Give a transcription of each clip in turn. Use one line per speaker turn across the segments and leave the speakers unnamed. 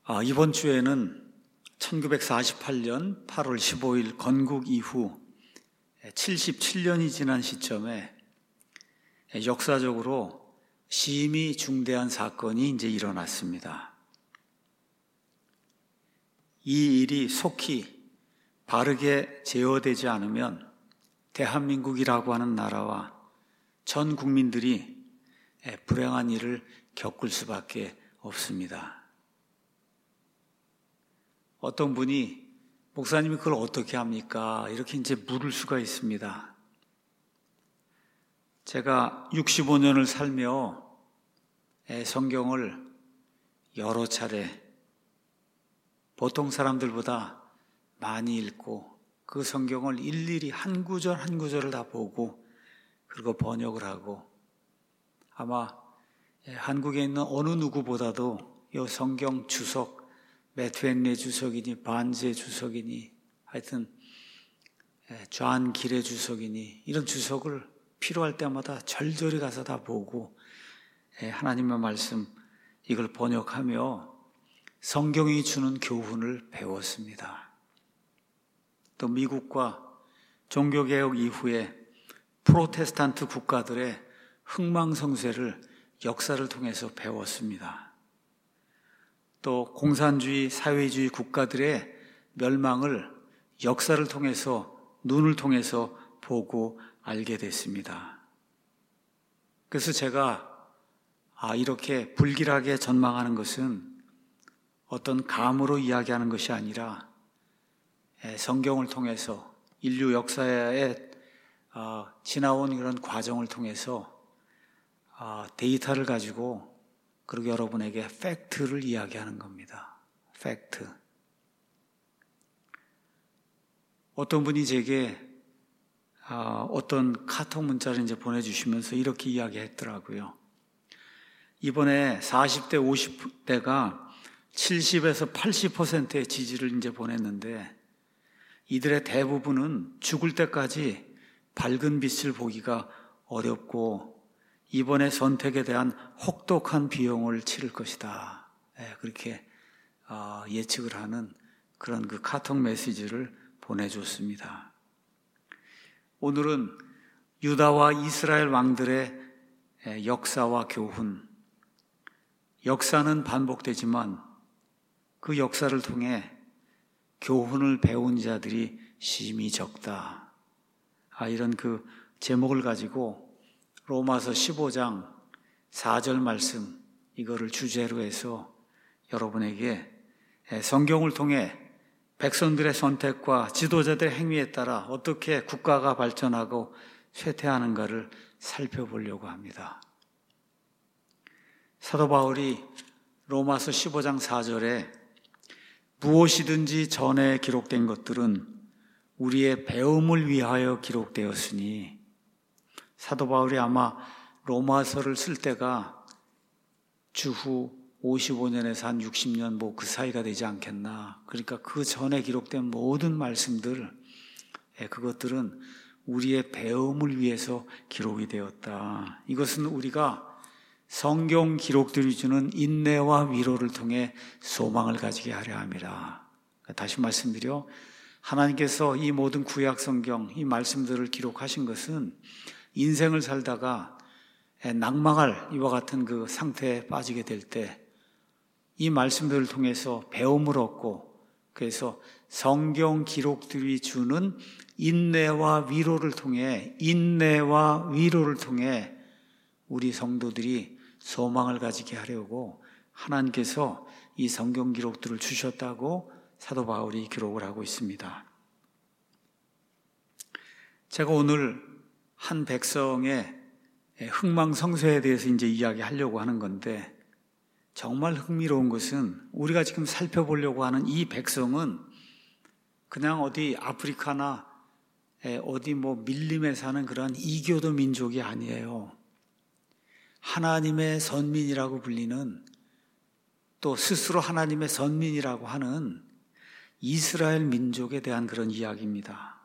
이번 주에는 1948년 8월 15일 건국 이후 77년이 지난 시점에 역사적으로 심히 중대한 사건이 이제 일어났습니다. 이 일이 속히 바르게 제어되지 않으면 대한민국이라고 하는 나라와 전 국민들이 불행한 일을 겪을 수밖에 없습니다. 어떤 분이 목사님이 그걸 어떻게 합니까? 이렇게 이제 물을 수가 있습니다. 제가 65년을 살며 성경을 여러 차례 보통 사람들보다 많이 읽고 그 성경을 일일이 한 구절 한 구절을 다 보고 그리고 번역을 하고 아마 한국에 있는 어느 누구보다도 이 성경 주석 매트헨리 주석이니 반제 주석이니 하여튼 좌안 길의 주석이니 이런 주석을 필요할 때마다 절절히 가서 다 보고 하나님의 말씀 이걸 번역하며 성경이 주는 교훈을 배웠습니다. 또 미국과 종교개혁 이후에 프로테스탄트 국가들의 흥망성쇠를 역사를 통해서 배웠습니다. 또 공산주의, 사회주의 국가들의 멸망을 역사를 통해서, 눈을 통해서 보고 알게 됐습니다. 그래서 제가 이렇게 불길하게 전망하는 것은 어떤 감으로 이야기하는 것이 아니라 성경을 통해서 인류 역사에 지나온 이런 과정을 통해서 데이터를 가지고 그리고 여러분에게 팩트를 이야기하는 겁니다. 팩트. 어떤 분이 제게 어떤 카톡 문자를 이제 보내주시면서 이렇게 이야기했더라고요. 이번에 40대, 50대가 70에서 80%의 지지를 이제 보냈는데 이들의 대부분은 죽을 때까지 밝은 빛을 보기가 어렵고 이번의 선택에 대한 혹독한 비용을 치를 것이다. 그렇게 예측을 하는 그런 그 카톡 메시지를 보내줬습니다. 오늘은 유다와 이스라엘 왕들의 역사와 교훈. 역사는 반복되지만 그 역사를 통해 교훈을 배운 자들이 심히 적다. 이런 그 제목을 가지고 로마서 15장 4절 말씀 이거를 주제로 해서 여러분에게 성경을 통해 백성들의 선택과 지도자들의 행위에 따라 어떻게 국가가 발전하고 쇠퇴하는가를 살펴보려고 합니다. 사도 바울이 로마서 15장 4절에 무엇이든지 전에 기록된 것들은 우리의 배움을 위하여 기록되었으니 사도 바울이 아마 로마서를 쓸 때가 주후 55년에서 한 60년 그 사이가 되지 않겠나. 그러니까 그 전에 기록된 모든 말씀들, 그것들은 우리의 배움을 위해서 기록이 되었다. 이것은 우리가 성경 기록들이 주는 인내와 위로를 통해 소망을 가지게 하려 함이라. 다시 말씀드려 하나님께서 이 모든 구약 성경, 이 말씀들을 기록하신 것은 인생을 살다가 낙망할 이와 같은 그 상태에 빠지게 될 때 이 말씀들을 통해서 배움을 얻고 그래서 성경 기록들이 주는 인내와 위로를 통해 우리 성도들이 소망을 가지게 하려고 하나님께서 이 성경 기록들을 주셨다고 사도 바울이 기록을 하고 있습니다. 제가 오늘 한 백성의 흥망성쇠에 대해서 이제 이야기하려고 하는 건데 정말 흥미로운 것은 우리가 지금 살펴보려고 하는 이 백성은 그냥 어디 아프리카나 어디 밀림에 사는 그런 이교도 민족이 아니에요. 하나님의 선민이라고 불리는 또 스스로 하나님의 선민이라고 하는 이스라엘 민족에 대한 그런 이야기입니다.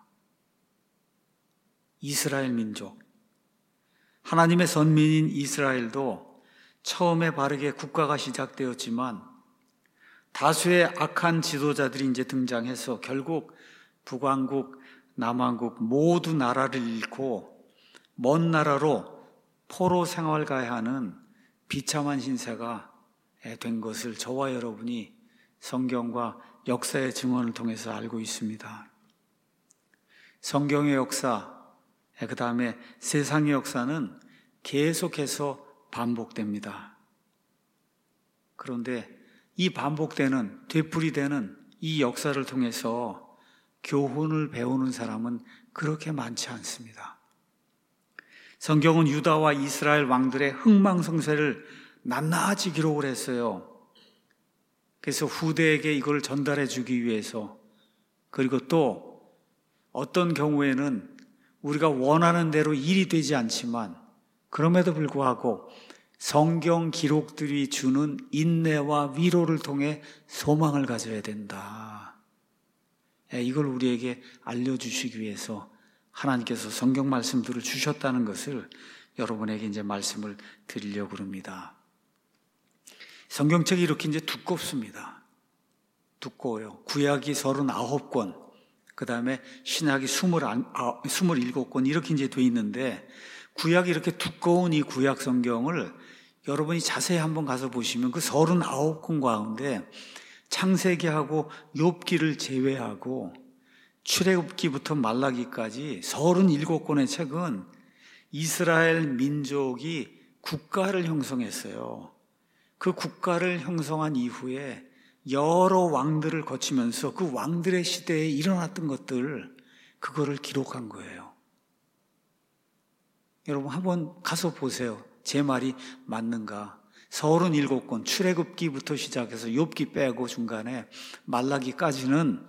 이스라엘 민족. 하나님의 선민인 이스라엘도 처음에 바르게 국가가 시작되었지만 다수의 악한 지도자들이 이제 등장해서 결국 북왕국, 남왕국 모두 나라를 잃고 먼 나라로 포로 생활 가야 하는 비참한 신세가 된 것을 저와 여러분이 성경과 역사의 증언을 통해서 알고 있습니다. 성경의 역사, 그 다음에 세상의 역사는 계속해서 반복됩니다. 그런데 이 반복되는, 되풀이되는 이 역사를 통해서 교훈을 배우는 사람은 그렇게 많지 않습니다. 성경은 유다와 이스라엘 왕들의 흥망성쇠를 낱낱이 기록을 했어요. 그래서 후대에게 이걸 전달해 주기 위해서, 그리고 또 어떤 경우에는 우리가 원하는 대로 일이 되지 않지만 그럼에도 불구하고 성경 기록들이 주는 인내와 위로를 통해 소망을 가져야 된다. 이걸 우리에게 알려주시기 위해서 하나님께서 성경 말씀들을 주셨다는 것을 여러분에게 이제 말씀을 드리려고 합니다. 성경책이 이렇게 이제 두껍습니다. 두꺼워요. 구약이 39권, 그 다음에 신약이 27권 이렇게 이제 돼 있는데, 구약이 이렇게 두꺼운 이 구약 성경을 여러분이 자세히 한번 가서 보시면 그 39권 가운데 창세기하고 욥기를 제외하고 출애굽기부터 말라기까지 37권의 책은 이스라엘 민족이 국가를 형성했어요. 그 국가를 형성한 이후에 여러 왕들을 거치면서 그 왕들의 시대에 일어났던 것들, 그거를 기록한 거예요. 여러분 한번 가서 보세요. 제 말이 맞는가? 37권, 출애굽기부터 시작해서 욥기 빼고 중간에 말라기까지는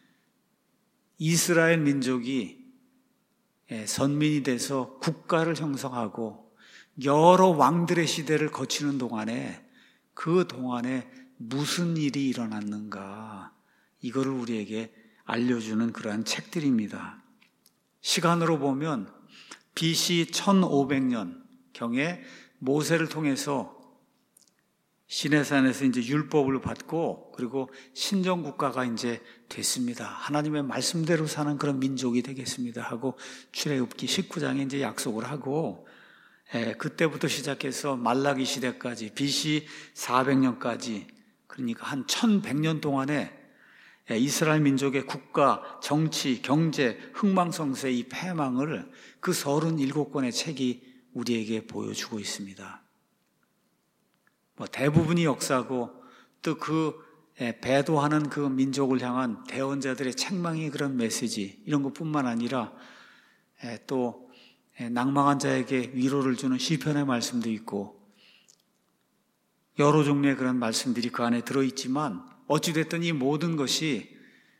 이스라엘 민족이 선민이 돼서 국가를 형성하고 여러 왕들의 시대를 거치는 동안에, 그 동안에 무슨 일이 일어났는가, 이거를 우리에게 알려주는 그러한 책들입니다. 시간으로 보면 BC 1500년경에 모세를 통해서 시내산에서 이제 율법을 받고, 그리고 신정국가가 이제 됐습니다. 하나님의 말씀대로 사는 그런 민족이 되겠습니다 하고 출애굽기 19장에 이제 약속을 하고, 그때부터 시작해서 말라기 시대까지 BC 400년까지, 그러니까 한 1100년 동안에 이스라엘 민족의 국가, 정치, 경제, 흥망성쇠 이 패망을 그 37권의 책이 우리에게 보여주고 있습니다. 대부분이 역사고, 또 그 배도하는 그 민족을 향한 대언자들의 책망의 그런 메시지, 이런 것뿐만 아니라 또 낭망한 자에게 위로를 주는 시편의 말씀도 있고, 여러 종류의 그런 말씀들이 그 안에 들어있지만, 어찌됐든 이 모든 것이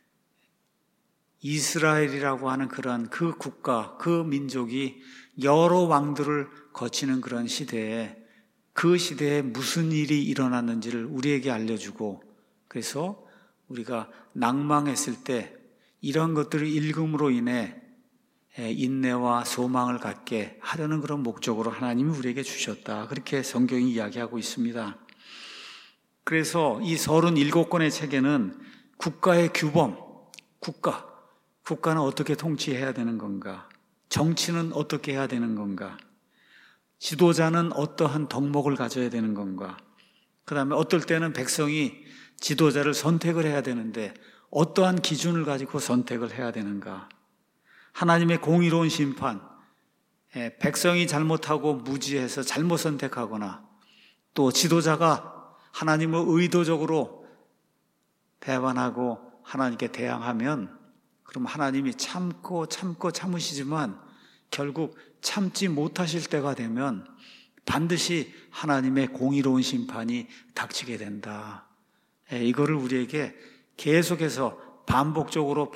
이스라엘이라고 하는 그러한 그 국가, 그 민족이 여러 왕들을 거치는 그런 시대에, 그 시대에 무슨 일이 일어났는지를 우리에게 알려주고, 그래서 우리가 낭망했을 때 이런 것들을 읽음으로 인해 인내와 소망을 갖게 하려는 그런 목적으로 하나님이 우리에게 주셨다, 그렇게 성경이 이야기하고 있습니다. 그래서 이 37권의 책에는 국가의 규범, 국가는 어떻게 통치해야 되는 건가, 정치는 어떻게 해야 되는 건가, 지도자는 어떠한 덕목을 가져야 되는 건가, 그 다음에 어떨 때는 백성이 지도자를 선택을 해야 되는데 어떠한 기준을 가지고 선택을 해야 되는가, 하나님의 공의로운 심판, 백성이 잘못하고 무지해서 잘못 선택하거나, 또 지도자가 하나님을 의도적으로 배반하고 하나님께 대항하면, 그럼 하나님이 참으시지만 결국 참지 못하실 때가 되면 반드시 하나님의 공의로운 심판이 닥치게 된다. 이거를 우리에게 계속해서 반복적으로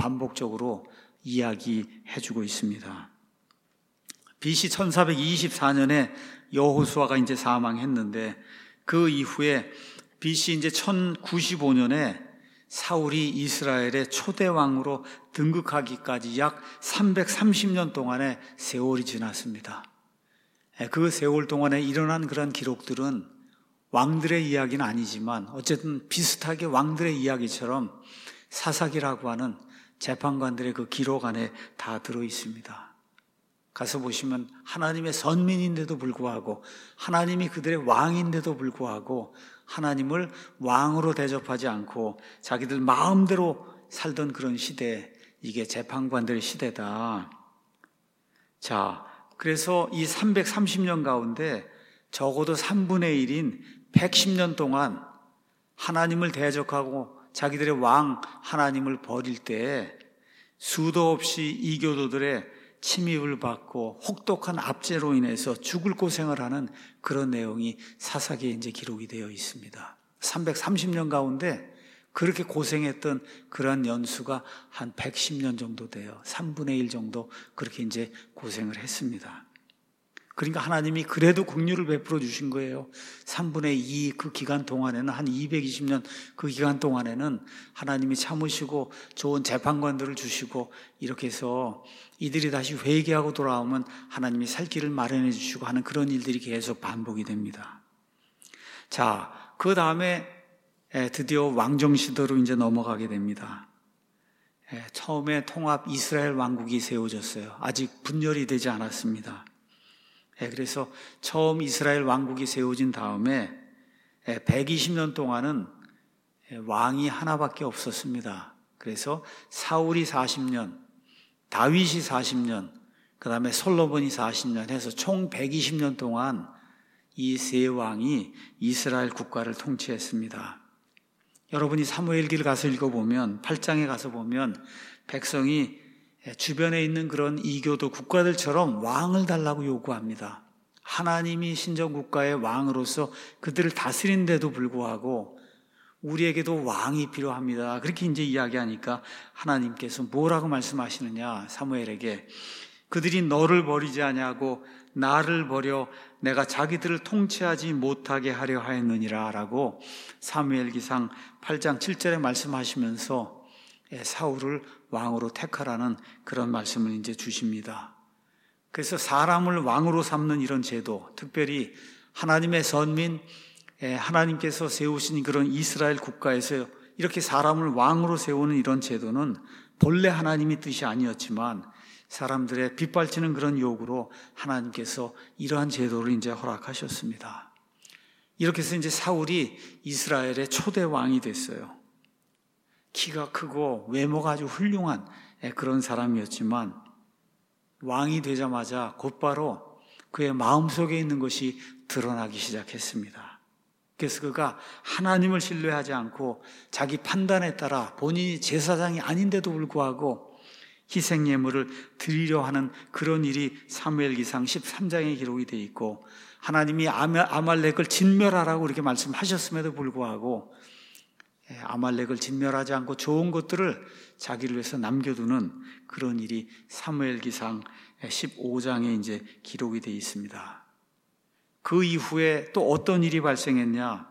이야기해주고 있습니다. BC 1424년에 여호수아가 이제 사망했는데, 그 이후에 BC 이제 1095년에 사울이 이스라엘의 초대 왕으로 등극하기까지 약 330년 동안의 세월이 지났습니다. 그 세월 동안에 일어난 그런 기록들은 왕들의 이야기는 아니지만 어쨌든 비슷하게 왕들의 이야기처럼 사사기라고 하는 재판관들의 그 기록 안에 다 들어 있습니다. 가서 보시면 하나님의 선민인데도 불구하고, 하나님이 그들의 왕인데도 불구하고 하나님을 왕으로 대접하지 않고 자기들 마음대로 살던 그런 시대, 이게 재판관들의 시대다. 자, 그래서 이 330년 가운데 적어도 3분의 1인 110년 동안 하나님을 대적하고 자기들의 왕 하나님을 버릴 때 수도 없이 이교도들의 침입을 받고 혹독한 압제로 인해서 죽을 고생을 하는 그런 내용이 사사기에 이제 기록이 되어 있습니다. 330년 가운데 그렇게 고생했던 그런 연수가 한 110년 정도 돼요. 3분의 1 정도 그렇게 이제 고생을 했습니다. 그러니까 하나님이 그래도 긍휼을 베풀어 주신 거예요. 3분의 2 그 기간 동안에는, 한 220년 그 기간 동안에는 하나님이 참으시고 좋은 재판관들을 주시고, 이렇게 해서 이들이 다시 회개하고 돌아오면 하나님이 살 길을 마련해 주시고 하는 그런 일들이 계속 반복이 됩니다. 자, 그 다음에 드디어 왕정 시대로 이제 넘어가게 됩니다. 처음에 통합 이스라엘 왕국이 세워졌어요. 아직 분열이 되지 않았습니다. 그래서 처음 이스라엘 왕국이 세워진 다음에 120년 동안은 왕이 하나밖에 없었습니다. 그래서 사울이 40년, 다윗이 40년, 그 다음에 솔로몬이 40년 해서 총 120년 동안 이 세 왕이 이스라엘 국가를 통치했습니다. 여러분이 사무엘기를 가서 읽어보면, 8장에 가서 보면 백성이 주변에 있는 그런 이교도 국가들처럼 왕을 달라고 요구합니다. 하나님이 신정국가의 왕으로서 그들을 다스린데도 불구하고 우리에게도 왕이 필요합니다. 그렇게 이제 이야기하니까 하나님께서 뭐라고 말씀하시느냐, 사무엘에게 그들이 너를 버리지 아니하고 나를 버려 내가 자기들을 통치하지 못하게 하려 하였느니라 라고 사무엘기상 8장 7절에 말씀하시면서 사울을 왕으로 택하라는 그런 말씀을 이제 주십니다. 그래서 사람을 왕으로 삼는 이런 제도, 특별히 하나님의 선민, 하나님께서 세우신 그런 이스라엘 국가에서 이렇게 사람을 왕으로 세우는 이런 제도는 본래 하나님의 뜻이 아니었지만 사람들의 빗발치는 그런 요구로 하나님께서 이러한 제도를 이제 허락하셨습니다. 이렇게 해서 이제 사울이 이스라엘의 초대 왕이 됐어요. 키가 크고 외모가 아주 훌륭한 그런 사람이었지만 왕이 되자마자 곧바로 그의 마음속에 있는 것이 드러나기 시작했습니다. 그래서 그가 하나님을 신뢰하지 않고 자기 판단에 따라 본인이 제사장이 아닌데도 불구하고 희생 예물을 드리려 하는 그런 일이 사무엘기상 13장에 기록이 되어 있고, 하나님이 아말렉을 진멸하라고 이렇게 말씀하셨음에도 불구하고 아말렉을 진멸하지 않고 좋은 것들을 자기를 위해서 남겨두는 그런 일이 사무엘기상 15장에 이제 기록이 되어 있습니다. 그 이후에 또 어떤 일이 발생했냐?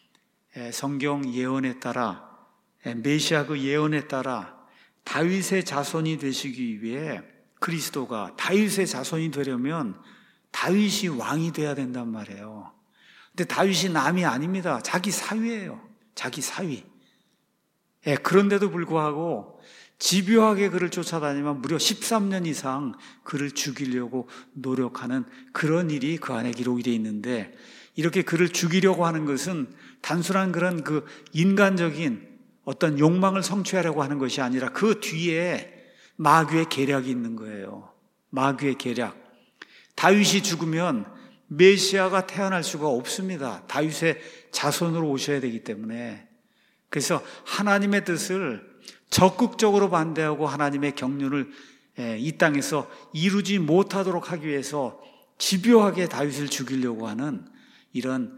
성경 예언에 따라, 메시아 그 예언에 따라 다윗의 자손이 되시기 위해, 그리스도가 다윗의 자손이 되려면 다윗이 왕이 돼야 된단 말이에요. 근데 다윗이 남이 아닙니다. 자기 사위예요. 자기 사위. 그런데도 불구하고 집요하게 그를 쫓아다니면 무려 13년 이상 그를 죽이려고 노력하는 그런 일이 그 안에 기록이 되어 있는데, 이렇게 그를 죽이려고 하는 것은 단순한 그런 그 인간적인 어떤 욕망을 성취하려고 하는 것이 아니라 그 뒤에 마귀의 계략이 있는 거예요. 마귀의 계략. 다윗이 죽으면 메시아가 태어날 수가 없습니다. 다윗의 자손으로 오셔야 되기 때문에. 그래서 하나님의 뜻을 적극적으로 반대하고 하나님의 경륜을 이 땅에서 이루지 못하도록 하기 위해서 집요하게 다윗을 죽이려고 하는 이런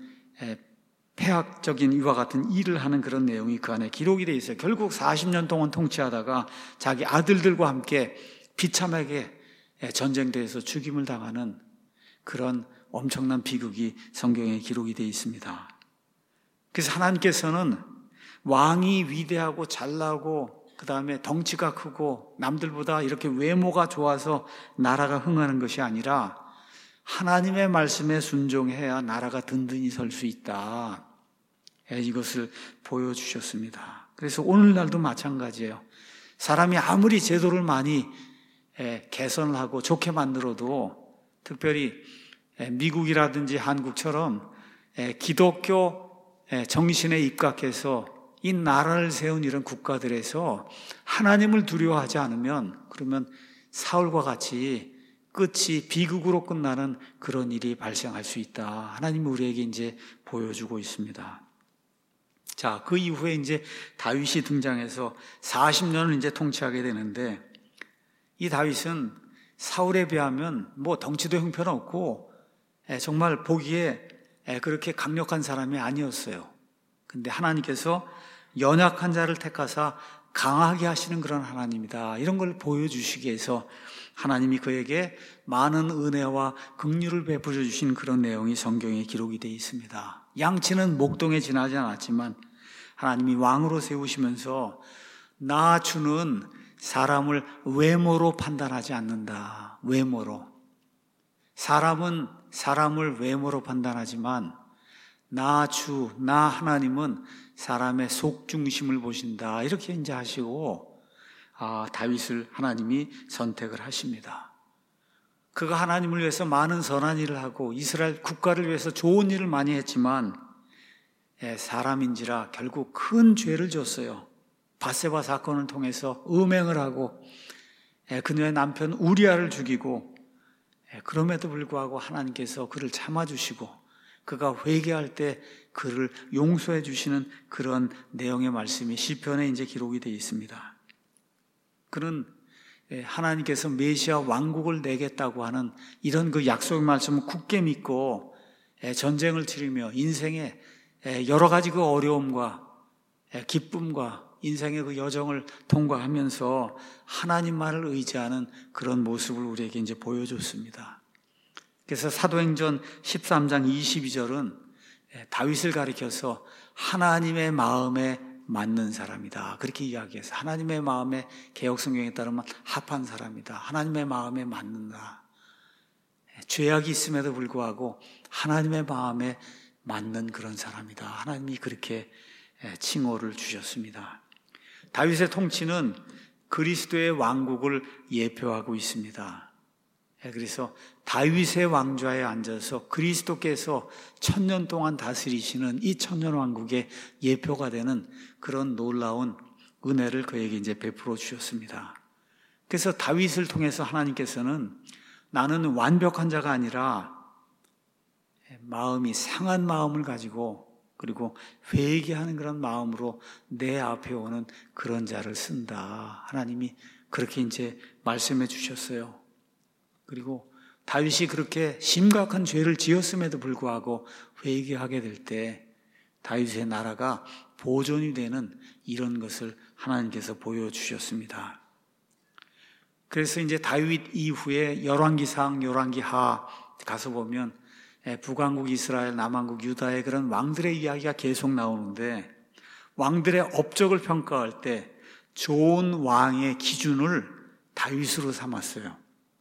폐악적인 이와 같은 일을 하는 그런 내용이 그 안에 기록이 되어 있어요. 결국 40년 동안 통치하다가 자기 아들들과 함께 비참하게 전쟁터에서 죽임을 당하는 그런 엄청난 비극이 성경에 기록이 되어 있습니다. 그래서 하나님께서는 왕이 위대하고 잘나고 그 다음에 덩치가 크고 남들보다 이렇게 외모가 좋아서 나라가 흥하는 것이 아니라 하나님의 말씀에 순종해야 나라가 든든히 설 수 있다. 이것을 보여주셨습니다. 그래서 오늘날도 마찬가지예요. 사람이 아무리 제도를 많이 개선을 하고 좋게 만들어도, 특별히 미국이라든지 한국처럼 기독교 정신에 입각해서 이 나라를 세운 이런 국가들에서 하나님을 두려워하지 않으면, 그러면 사울과 같이 끝이 비극으로 끝나는 그런 일이 발생할 수 있다. 하나님이 우리에게 이제 보여주고 있습니다. 자, 그 이후에 이제 다윗이 등장해서 40년을 이제 통치하게 되는데, 이 다윗은 사울에 비하면 뭐 덩치도 형편없고 정말 보기에 그렇게 강력한 사람이 아니었어요. 근데 하나님께서 연약한 자를 택하사 강하게 하시는 그런 하나님이다. 이런 걸 보여주시기 위해서 하나님이 그에게 많은 은혜와 긍휼을 베풀어 주신 그런 내용이 성경에 기록이 되어 있습니다. 양치는 목동에 지나지 않았지만 하나님이 왕으로 세우시면서 나 주는 사람을 외모로 판단하지 않는다. 외모로. 사람은 사람을 외모로 판단하지만 나 하나님은 사람의 속중심을 보신다. 이렇게 이제 하시고 다윗을 하나님이 선택을 하십니다. 그가 하나님을 위해서 많은 선한 일을 하고 이스라엘 국가를 위해서 좋은 일을 많이 했지만 사람인지라 결국 큰 죄를 졌어요. 밧세바 사건을 통해서 음행을 하고 그녀의 남편 우리아를 죽이고, 그럼에도 불구하고 하나님께서 그를 참아주시고 그가 회개할 때 그를 용서해 주시는 그런 내용의 말씀이 시편에 이제 기록이 되어 있습니다. 그는 하나님께서 메시아 왕국을 내겠다고 하는 이런 그 약속의 말씀을 굳게 믿고 전쟁을 치르며 인생의 여러 가지 그 어려움과 기쁨과 인생의 그 여정을 통과하면서 하나님만을 의지하는 그런 모습을 우리에게 이제 보여줬습니다. 그래서 사도행전 13장 22절은 다윗을 가리켜서 하나님의 마음에 맞는 사람이다. 그렇게 이야기해서 하나님의 마음에 개역성경에 따르면 합한 사람이다. 하나님의 마음에 맞는다. 죄악이 있음에도 불구하고 하나님의 마음에 맞는 그런 사람이다. 하나님이 그렇게 칭호를 주셨습니다. 다윗의 통치는 그리스도의 왕국을 예표하고 있습니다. 그래서 다윗의 왕좌에 앉아서 그리스도께서 1000년 동안 다스리시는 이 천년왕국의 예표가 되는 그런 놀라운 은혜를 그에게 이제 베풀어 주셨습니다. 그래서 다윗을 통해서 하나님께서는 나는 완벽한 자가 아니라 마음이 상한 마음을 가지고 그리고 회개하는 그런 마음으로 내 앞에 오는 그런 자를 쓴다. 하나님이 그렇게 이제 말씀해 주셨어요. 그리고 다윗이 그렇게 심각한 죄를 지었음에도 불구하고 회개하게 될 때 다윗의 나라가 보존이 되는 이런 것을 하나님께서 보여주셨습니다. 그래서 이제 다윗 이후에 열왕기상, 열왕기하 가서 보면 북왕국 이스라엘, 남왕국 유다의 그런 왕들의 이야기가 계속 나오는데 왕들의 업적을 평가할 때 좋은 왕의 기준을 다윗으로 삼았어요.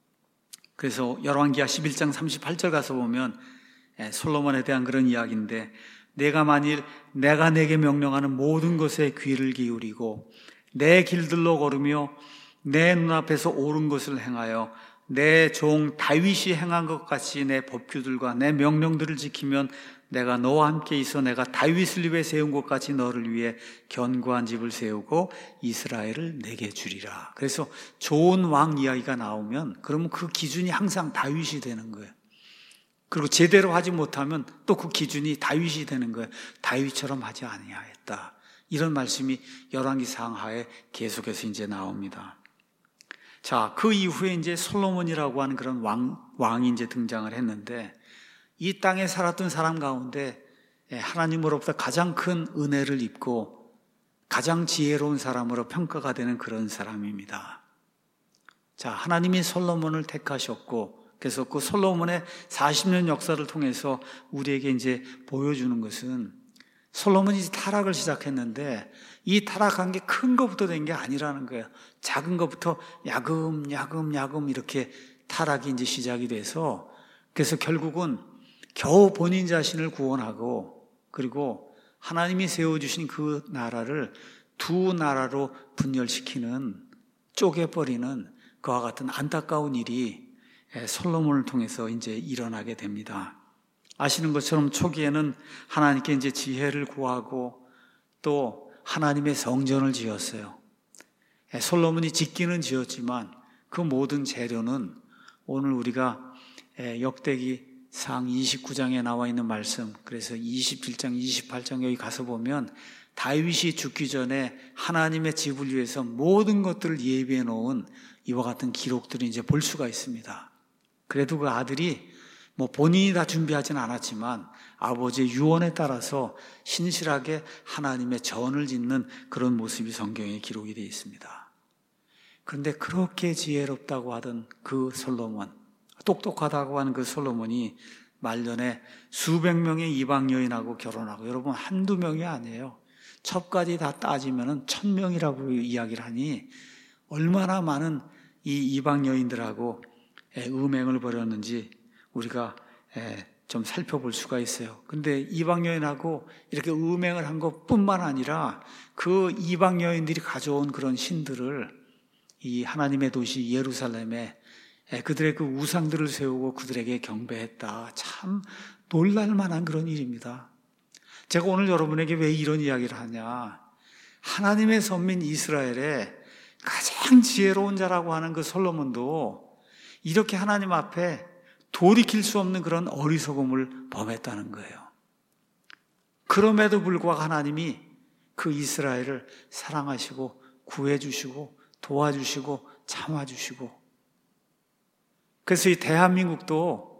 그래서 열왕기하 11장 38절 가서 보면 솔로몬에 대한 그런 이야기인데 내가 만일 내가 내게 명령하는 모든 것에 귀를 기울이고 내 길들로 걸으며 내 눈앞에서 옳은 것을 행하여 내 종 다윗이 행한 것 같이 내 법규들과 내 명령들을 지키면 내가 너와 함께 있어 내가 다윗을 입에 세운 것 같이 너를 위해 견고한 집을 세우고 이스라엘을 내게 주리라. 그래서 좋은 왕 이야기가 나오면 그러면 그 기준이 항상 다윗이 되는 거예요. 그리고 제대로 하지 못하면 또 그 기준이 다윗이 되는 거예요. 다윗처럼 하지 아니하였다. 이런 말씀이 열왕기 상하에 계속해서 이제 나옵니다. 자, 그 이후에 이제 솔로몬이라고 하는 그런 왕이 이제 등장을 했는데 이 땅에 살았던 사람 가운데 하나님으로부터 가장 큰 은혜를 입고 가장 지혜로운 사람으로 평가가 되는 그런 사람입니다. 자, 하나님이 솔로몬을 택하셨고 그래서 그 솔로몬의 40년 역사를 통해서 우리에게 이제 보여주는 것은 솔로몬이 타락을 시작했는데 이 타락한 게 큰 것부터 된 게 아니라는 거예요. 작은 것부터 야금야금 이렇게 타락이 이제 시작이 돼서 그래서 결국은 겨우 본인 자신을 구원하고 그리고 하나님이 세워주신 그 나라를 두 나라로 분열시키는, 쪼개버리는 그와 같은 안타까운 일이 솔로몬을 통해서 이제 일어나게 됩니다. 아시는 것처럼 초기에는 하나님께 이제 지혜를 구하고 또 하나님의 성전을 지었어요. 솔로몬이 짓기는 지었지만 그 모든 재료는 오늘 우리가 역대기상 29장에 나와 있는 말씀, 그래서 27장, 28장 여기 가서 보면 다윗이 죽기 전에 하나님의 집을 위해서 모든 것들을 예비해 놓은 이와 같은 기록들을 이제 볼 수가 있습니다. 그래도 그 아들이 본인이 다 준비하지는 않았지만 아버지의 유언에 따라서 신실하게 하나님의 전을 짓는 그런 모습이 성경에 기록이 되어 있습니다. 그런데 그렇게 지혜롭다고 하던 그 솔로몬, 똑똑하다고 하는 그 솔로몬이 말년에 수백 명의 이방 여인하고 결혼하고, 여러분 한두 명이 아니에요. 첩까지 다 따지면 1000명이라고 이야기를 하니 얼마나 많은 이 이방 여인들하고 음행을 벌였는지 우리가 좀 살펴볼 수가 있어요. 근데 이방 여인하고 이렇게 음행을 한 것뿐만 아니라 그 이방 여인들이 가져온 그런 신들을 이 하나님의 도시 예루살렘에 그들의 그 우상들을 세우고 그들에게 경배했다. 참 놀랄만한 그런 일입니다. 제가 오늘 여러분에게 왜 이런 이야기를 하냐, 하나님의 선민 이스라엘의 가장 지혜로운 자라고 하는 그 솔로몬도 이렇게 하나님 앞에 돌이킬 수 없는 그런 어리석음을 범했다는 거예요. 그럼에도 불구하고 하나님이 그 이스라엘을 사랑하시고 구해주시고 도와주시고 참아주시고, 그래서 이 대한민국도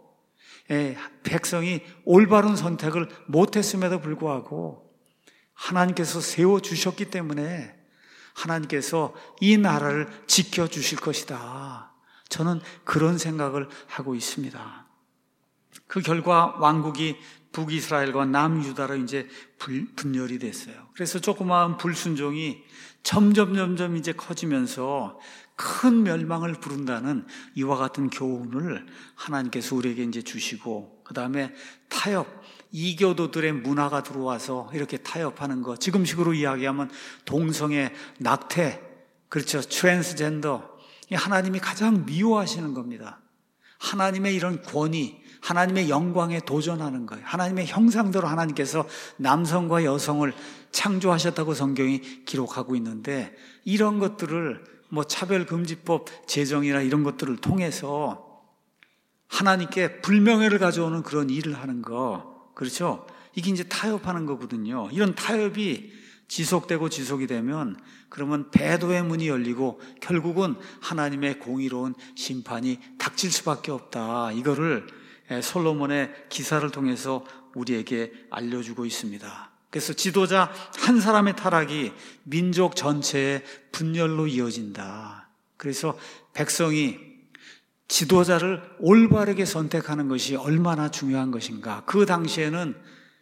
백성이 올바른 선택을 못했음에도 불구하고 하나님께서 세워주셨기 때문에 하나님께서 이 나라를 지켜주실 것이다. 저는 그런 생각을 하고 있습니다. 그 결과 왕국이 북이스라엘과 남유다로 이제 분열이 됐어요. 그래서 조그마한 불순종이 점점 이제 커지면서 큰 멸망을 부른다는 이와 같은 교훈을 하나님께서 우리에게 이제 주시고, 그 다음에 타협, 이교도들의 문화가 들어와서 이렇게 타협하는 것, 지금식으로 이야기하면 동성애, 낙태, 그렇죠, 트랜스젠더, 하나님이 가장 미워하시는 겁니다. 하나님의 이런 권위, 하나님의 영광에 도전하는 거예요. 하나님의 형상대로 하나님께서 남성과 여성을 창조하셨다고 성경이 기록하고 있는데, 이런 것들을 차별금지법 제정이나 이런 것들을 통해서 하나님께 불명예를 가져오는 그런 일을 하는 거, 그렇죠? 이게 이제 타협하는 거거든요. 이런 타협이 지속되고 지속이 되면 그러면 배도의 문이 열리고 결국은 하나님의 공의로운 심판이 닥칠 수밖에 없다. 이거를 솔로몬의 기사를 통해서 우리에게 알려주고 있습니다. 그래서 지도자 한 사람의 타락이 민족 전체의 분열로 이어진다. 그래서 백성이 지도자를 올바르게 선택하는 것이 얼마나 중요한 것인가. 그 당시에는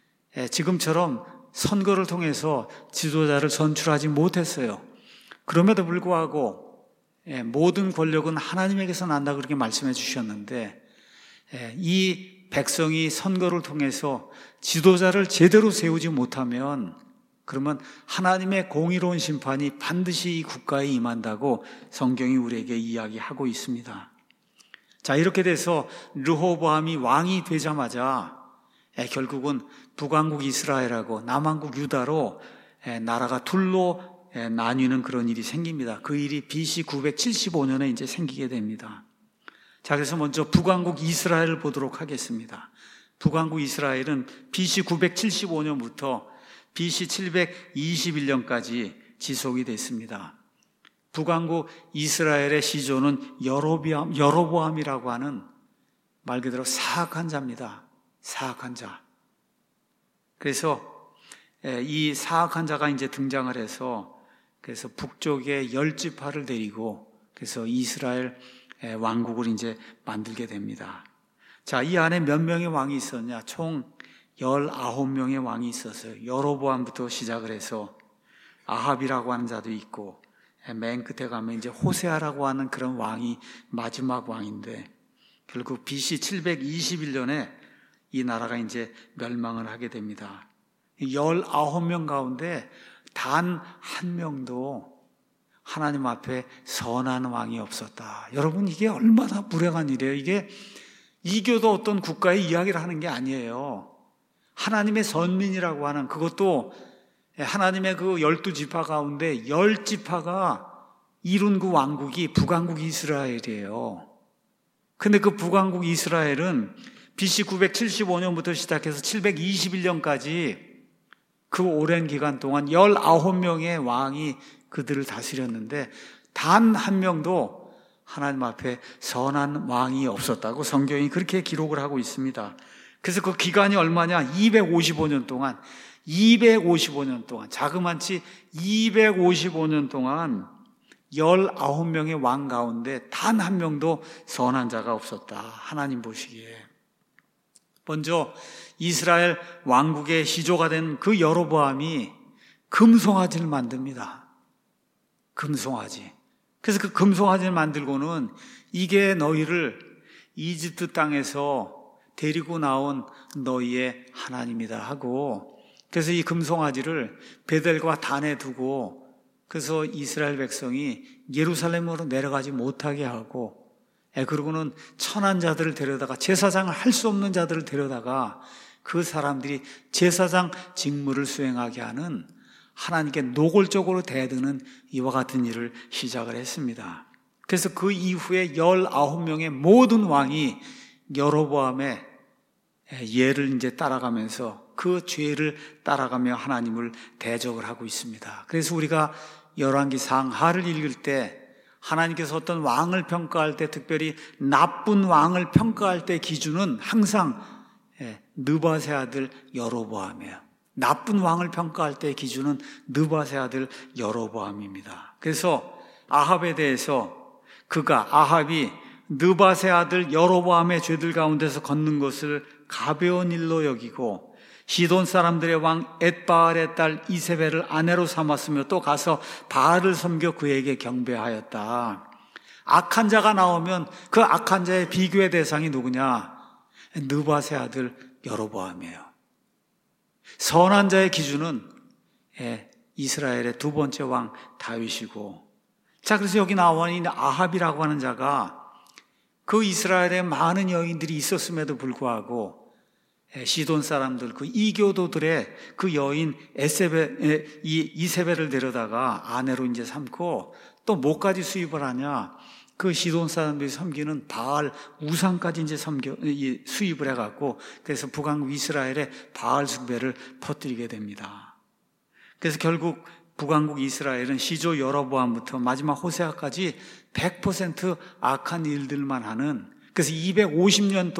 지금처럼 선거를 통해서 지도자를 선출하지 못했어요. 그럼에도 불구하고 모든 권력은 하나님에게서 난다, 그렇게 말씀해 주셨는데, 이 백성이 선거를 통해서 지도자를 제대로 세우지 못하면 그러면 하나님의 공의로운 심판이 반드시 이 국가에 임한다고 성경이 우리에게 이야기하고 있습니다. 자, 이렇게 돼서 르호보암이 왕이 되자마자 결국은 북왕국 이스라엘하고 남왕국 유다로 나라가 둘로 나뉘는 그런 일이 생깁니다. 그 일이 BC 975년에 이제 생기게 됩니다. 자, 그래서 먼저 북왕국 이스라엘을 보도록 하겠습니다. 북왕국 이스라엘은 BC 975년부터 BC 721년까지 지속이 됐습니다. 북왕국 이스라엘의 시조는 여로보암이라고 하는 말 그대로 사악한 자입니다. 사악한 자. 그래서 이 사악한 자가 이제 등장을 해서 그래서 북쪽의 10지파를 데리고 그래서 이스라엘 왕국을 이제 만들게 됩니다. 자, 이 안에 몇 명의 왕이 있었냐? 총 19명의 왕이 있었어요. 여로보암부터 시작을 해서 아합이라고 하는 자도 있고, 맨 끝에 가면 이제 호세아라고 하는 그런 왕이 마지막 왕인데, 결국 BC 721년에 이 나라가 이제 멸망을 하게 됩니다. 19명 가운데 단 한 명도 하나님 앞에 선한 왕이 없었다. 여러분, 이게 얼마나 불행한 일이에요. 이게 이교도 어떤 국가의 이야기를 하는 게 아니에요. 하나님의 선민이라고 하는, 그것도 하나님의 그 12지파 가운데 10지파가 이룬 그 왕국이 북왕국 이스라엘이에요. 근데 그 북왕국 이스라엘은 BC 975년부터 시작해서 721년까지 그 오랜 기간 동안 19명의 왕이 그들을 다스렸는데 단 한 명도 하나님 앞에 선한 왕이 없었다고 성경이 그렇게 기록을 하고 있습니다. 그래서 그 기간이 얼마냐? 255년 동안, 자그만치 255년 동안 19명의 왕 가운데 단 한 명도 선한 자가 없었다. 하나님 보시기에. 먼저 이스라엘 왕국의 시조가 된 그 여로보암이 금송아지를 만듭니다. 금송아지. 그래서 그 금송아지를 만들고는 이게 너희를 이집트 땅에서 데리고 나온 너희의 하나님이다 하고, 그래서 이 금송아지를 베델과 단에 두고, 그래서 이스라엘 백성이 예루살렘으로 내려가지 못하게 하고, 그러고는 천한 자들을 데려다가, 제사장을 할 수 없는 자들을 데려다가 그 사람들이 제사장 직무를 수행하게 하는, 하나님께 노골적으로 대드는 이와 같은 일을 시작을 했습니다. 그래서 그 이후에 19명의 모든 왕이 여로보암의 예를 이제 따라가면서 그 죄를 따라가며 하나님을 대적을 하고 있습니다. 그래서 우리가 열왕기 상하를 읽을 때 하나님께서 어떤 왕을 평가할 때, 특별히 나쁜 왕을 평가할 때 기준은 항상 느밧의 아들 여로보암이에요. 나쁜 왕을 평가할 때 기준은 느밧의 아들 여로보암입니다. 그래서 아합에 대해서 아합이 느밧의 아들 여로보암의 죄들 가운데서 걷는 것을 가벼운 일로 여기고, 시돈 사람들의 왕 엣바알의 딸 이세벨을 아내로 삼았으며 또 가서 바알을 섬겨 그에게 경배하였다. 악한 자가 나오면 그 악한 자의 비교의 대상이 누구냐? 느밧의 아들 여로보암이에요. 선한 자의 기준은 이스라엘의 두 번째 왕 다윗이고, 자, 그래서 여기 나와 있는 아합이라고 하는 자가 그 이스라엘에 많은 여인들이 있었음에도 불구하고 시돈 사람들, 그 이교도들의 그 여인 이세벨을 데려다가 아내로 이제 삼고, 또 뭐까지 수입을 하냐? 그 시돈 사람들이 섬기는 바알 우상까지 이제 수입을 해갖고, 그래서 북왕국 이스라엘에 바알 숭배를 퍼뜨리게 됩니다. 그래서 결국 북왕국 이스라엘은 시조 여로보암부터 마지막 호세아까지 100% 악한 일들만 하는, 그래서 255년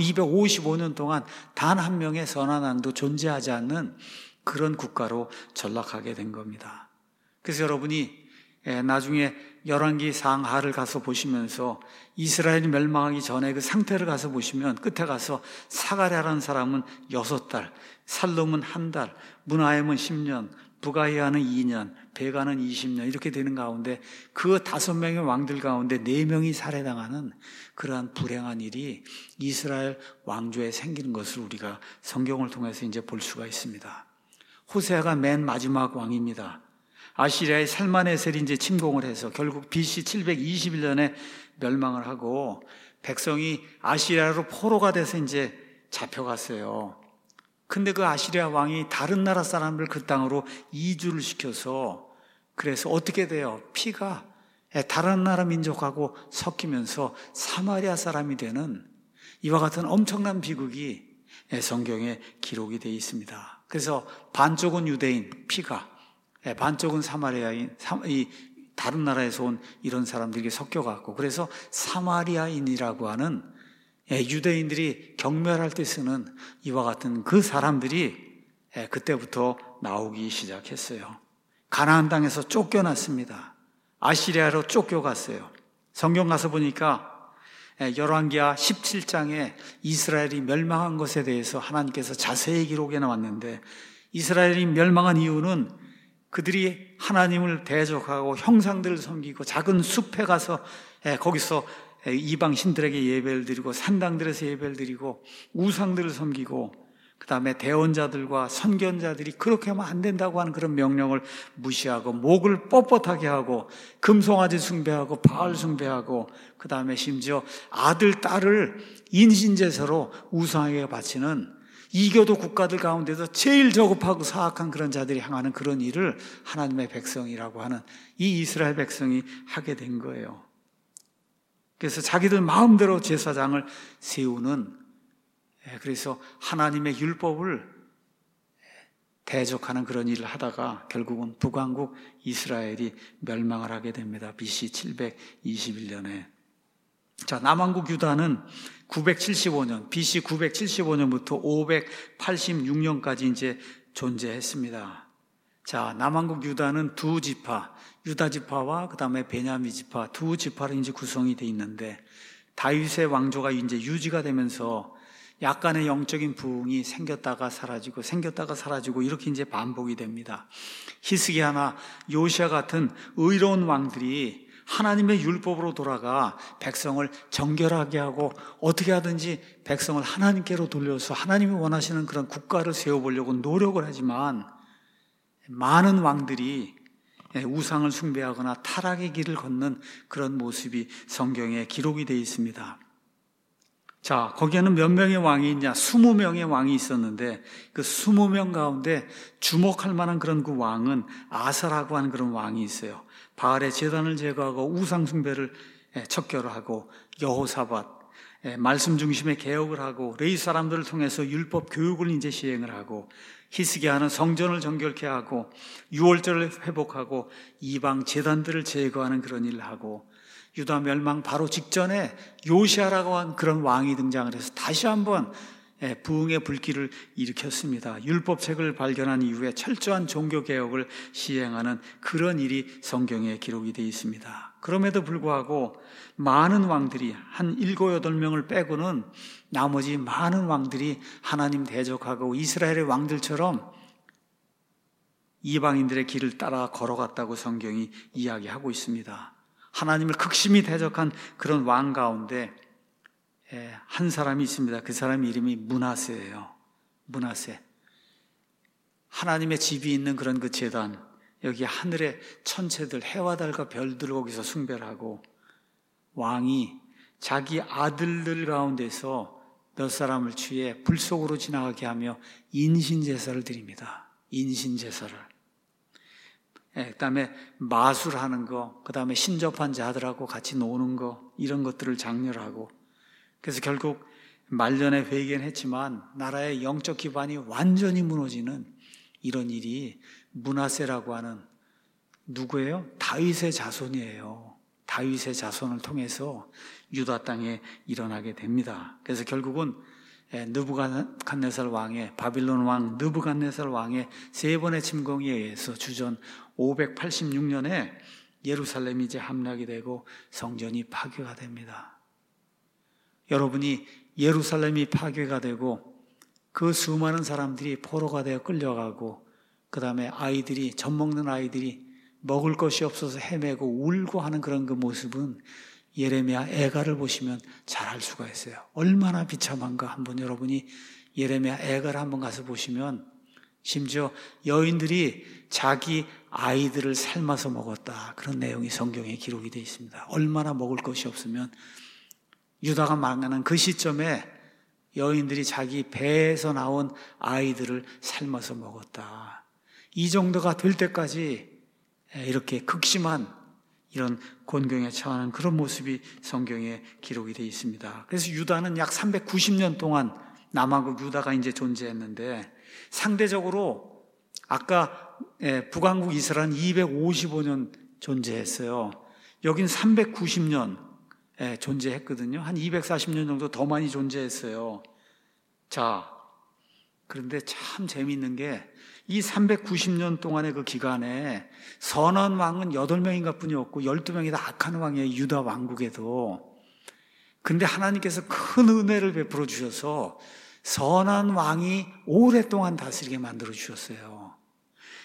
동안 단 한 명의 선한 왕도 존재하지 않는 그런 국가로 전락하게 된 겁니다. 그래서 여러분이 나중에 열왕기 상하를 가서 보시면서 이스라엘이 멸망하기 전에 그 상태를 가서 보시면, 끝에 가서 사가랴라는 사람은 6달, 살룸은 1달, 문하임은 10년, 부가이아는 2년, 베가는 20년 이렇게 되는 가운데 그 5명의 왕들 가운데 4명이 살해당하는 그러한 불행한 일이 이스라엘 왕조에 생기는 것을 우리가 성경을 통해서 이제 볼 수가 있습니다. 호세아가 맨 마지막 왕입니다. 아시리아의 살마네셀이 이제 침공을 해서 결국 BC 721년에 멸망을 하고, 백성이 아시리아로 포로가 돼서 이제 잡혀갔어요. 근데 그 아시리아 왕이 다른 나라 사람들 그 땅으로 이주를 시켜서, 그래서 어떻게 돼요? 피가 다른 나라 민족하고 섞이면서 사마리아 사람이 되는 이와 같은 엄청난 비극이 성경에 기록이 되어 있습니다. 그래서 반쪽은 유대인 피가, 반쪽은 사마리아인, 이 다른 나라에서 온 이런 사람들이 섞여갖고, 그래서 사마리아인이라고 하는 유대인들이 경멸할 때 쓰는 이와 같은 그 사람들이 그때부터 나오기 시작했어요. 가나안 땅에서 쫓겨났습니다. 아시리아로 쫓겨갔어요. 성경 가서 보니까 열왕기하 17장에 이스라엘이 멸망한 것에 대해서 하나님께서 자세히 기록해 나왔는데, 이스라엘이 멸망한 이유는 그들이 하나님을 대적하고 형상들을 섬기고 작은 숲에 가서 거기서 이방 신들에게 예배를 드리고 산당들에서 예배를 드리고 우상들을 섬기고 그 다음에 대언자들과 선견자들이 그렇게 하면 안 된다고 하는 그런 명령을 무시하고 목을 뻣뻣하게 하고 금송아지 숭배하고 바알 숭배하고 그 다음에 심지어 아들, 딸을 인신제사로 우상에게 바치는 이교도 국가들 가운데서 제일 저급하고 사악한 그런 자들이 행하는 그런 일을 하나님의 백성이라고 하는 이 이스라엘 백성이 하게 된 거예요. 그래서 자기들 마음대로 제사장을 세우는, 그래서 하나님의 율법을 대적하는 그런 일을 하다가 결국은 북왕국 이스라엘이 멸망을 하게 됩니다. BC 721년에. 자, 남왕국 유다는 975년, BC 975년부터 586년까지 이제 존재했습니다. 자, 남왕국 유다는 두 지파, 유다 지파와 그 다음에 베냐민 지파 두 지파로 이제 구성이 되어 있는데 다윗의 왕조가 이제 유지가 되면서 약간의 영적인 부흥이 생겼다가 사라지고 이렇게 이제 반복이 됩니다. 히스기야나 요시야 같은 의로운 왕들이 하나님의 율법으로 돌아가 백성을 정결하게 하고 어떻게 하든지 백성을 하나님께로 돌려서 하나님이 원하시는 그런 국가를 세워보려고 노력을 하지만 많은 왕들이 우상을 숭배하거나 타락의 길을 걷는 그런 모습이 성경에 기록이 되어 있습니다. 자, 거기에는 몇 명의 왕이 있냐? 20명의 왕이 있었는데 그 20명 가운데 주목할 만한 그런 그 왕은 아사라고 하는 그런 왕이 있어요. 바알의 제단을 제거하고 우상 숭배를 척결하고 여호사밧 말씀 중심의 개혁을 하고 레위 사람들을 통해서 율법 교육을 이제 시행을 하고 히스기야는 성전을 정결케 하고 유월절을 회복하고 이방 제단들을 제거하는 그런 일을 하고 유다 멸망 바로 직전에 요시야라고 한 그런 왕이 등장을 해서 다시 한번 부흥의 불길을 일으켰습니다. 율법책을 발견한 이후에 철저한 종교개혁을 시행하는 그런 일이 성경에 기록이 되어 있습니다. 그럼에도 불구하고 많은 왕들이 한 7, 8명을 빼고는 나머지 많은 왕들이 하나님 대적하고 이스라엘의 왕들처럼 이방인들의 길을 따라 걸어갔다고 성경이 이야기하고 있습니다. 하나님을 극심히 대적한 그런 왕 가운데 한 사람이 있습니다. 그 사람 이름이 므낫세예요. 므낫세. 하나님의 집이 있는 그런 그 제단, 여기 하늘의 천체들, 해와 달과 별들을 거기서 숭배를 하고 왕이 자기 아들들 가운데서 몇 사람을 취해 불 속으로 지나가게 하며 인신제사를 드립니다. 인신제사를. 그 다음에 마술하는 거, 그 다음에 신접한 자들하고 같이 노는 거, 이런 것들을 장렬하고, 그래서 결국 말년에 회개는 했지만 나라의 영적 기반이 완전히 무너지는 이런 일이 므낫세라고 하는 누구예요? 다윗의 자손이에요. 다윗의 자손을 통해서 유다 땅에 일어나게 됩니다. 그래서 결국은 느부갓네살 왕의, 바빌론 왕 느부갓네살 왕의 세 번의 침공에 의해서 주전 586년에 예루살렘이 이제 함락이 되고 성전이 파괴가 됩니다. 여러분이 예루살렘이 파괴가 되고 그 수많은 사람들이 포로가 되어 끌려가고 그 다음에 아이들이, 젖 먹는 아이들이 먹을 것이 없어서 헤매고 울고 하는 그런 그 모습은 예레미야 애가를 보시면 잘 알 수가 있어요. 얼마나 비참한가 한번 여러분이 예레미야 애가를 한번 가서 보시면 심지어 여인들이 자기 아이들을 삶아서 먹었다. 그런 내용이 성경에 기록이 되어 있습니다. 얼마나 먹을 것이 없으면 유다가 망하는 그 시점에 여인들이 자기 배에서 나온 아이들을 삶아서 먹었다. 이 정도가 될 때까지 이렇게 극심한 이런 곤경에 처하는 그런 모습이 성경에 기록이 되어 있습니다. 그래서 유다는 약 390년 동안 남왕국 유다가 이제 존재했는데 상대적으로 아까 북왕국 이스라엘은 255년 존재했어요. 여긴 390년 존재했거든요. 한 240년 정도 더 많이 존재했어요. 자, 그런데 참 재미있는 게 이 390년 동안의 그 기간에 선한 왕은 8명인가 뿐이었고 12명이 다 악한 왕이에요. 유다 왕국에도. 근데 하나님께서 큰 은혜를 베풀어 주셔서 선한 왕이 오랫동안 다스리게 만들어 주셨어요.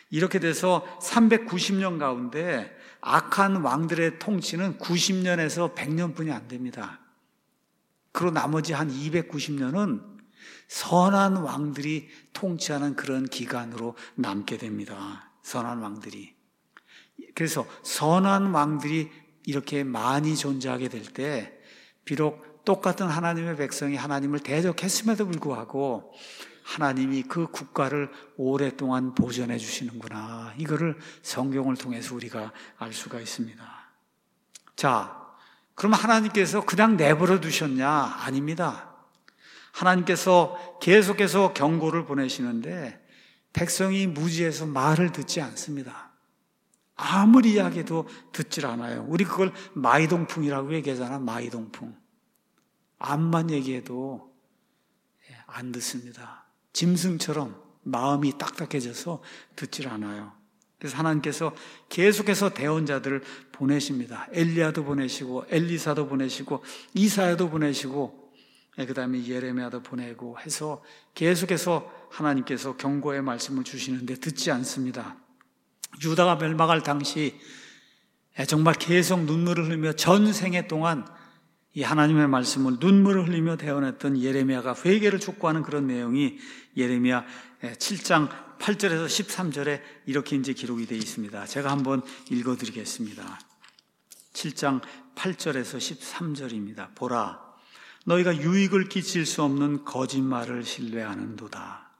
이렇게 돼서 390년 가운데 악한 왕들의 통치는 90년에서 100년뿐이 안 됩니다. 그리고 나머지 한 290년은 선한 왕들이 통치하는 그런 기간으로 남게 됩니다. 선한 왕들이. 그래서 선한 왕들이 이렇게 많이 존재하게 될 때 비록 똑같은 하나님의 백성이 하나님을 대적했음에도 불구하고 하나님이 그 국가를 오랫동안 보존해 주시는구나. 이거를 성경을 통해서 우리가 알 수가 있습니다. 자, 그럼 하나님께서 그냥 내버려 두셨냐? 아닙니다. 하나님께서 계속해서 경고를 보내시는데 백성이 무지해서 말을 듣지 않습니다. 아무리 이야기해도 듣질 않아요. 우리 그걸 마이동풍이라고 얘기하잖아. 마이동풍. 암만 얘기해도 안 듣습니다. 짐승처럼 마음이 딱딱해져서 듣질 않아요. 그래서 하나님께서 계속해서 대언자들을 보내십니다. 엘리야도 보내시고 엘리사도 보내시고 이사야도 보내시고 그 다음에 예레미야도 보내고 해서 계속해서 하나님께서 경고의 말씀을 주시는데 듣지 않습니다. 유다가 멸망할 당시 정말 계속 눈물을 흘리며 전생애 동안 이 하나님의 말씀을 눈물을 흘리며 대언했던 예레미야가 회개를 촉구하는 그런 내용이 예레미야 7장 8절에서 13절에 이렇게 이제 기록이 되어 있습니다. 제가 한번 읽어드리겠습니다. 7장 8절에서 13절입니다. 보라, 너희가 유익을 끼칠 수 없는 거짓말을 신뢰하는도다.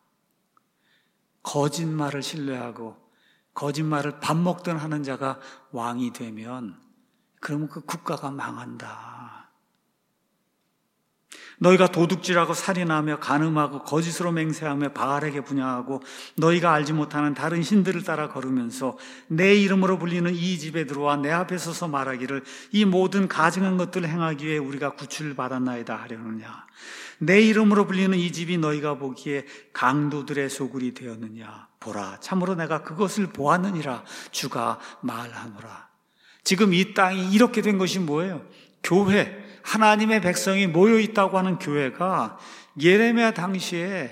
거짓말을 신뢰하고 거짓말을 밥 먹던 하는 자가 왕이 되면 그러면 그 국가가 망한다. 너희가 도둑질하고 살인하며 간음하고 거짓으로 맹세하며 바알에게 분향하고 너희가 알지 못하는 다른 신들을 따라 걸으면서 내 이름으로 불리는 이 집에 들어와 내 앞에 서서 말하기를 이 모든 가증한 것들을 행하기 위해 우리가 구출을 받았나이다 하려느냐. 내 이름으로 불리는 이 집이 너희가 보기에 강도들의 소굴이 되었느냐. 보라, 참으로 내가 그것을 보았느니라. 주가 말하노라. 지금 이 땅이 이렇게 된 것이 뭐예요? 교회, 하나님의 백성이 모여있다고 하는 교회가 예레미야 당시에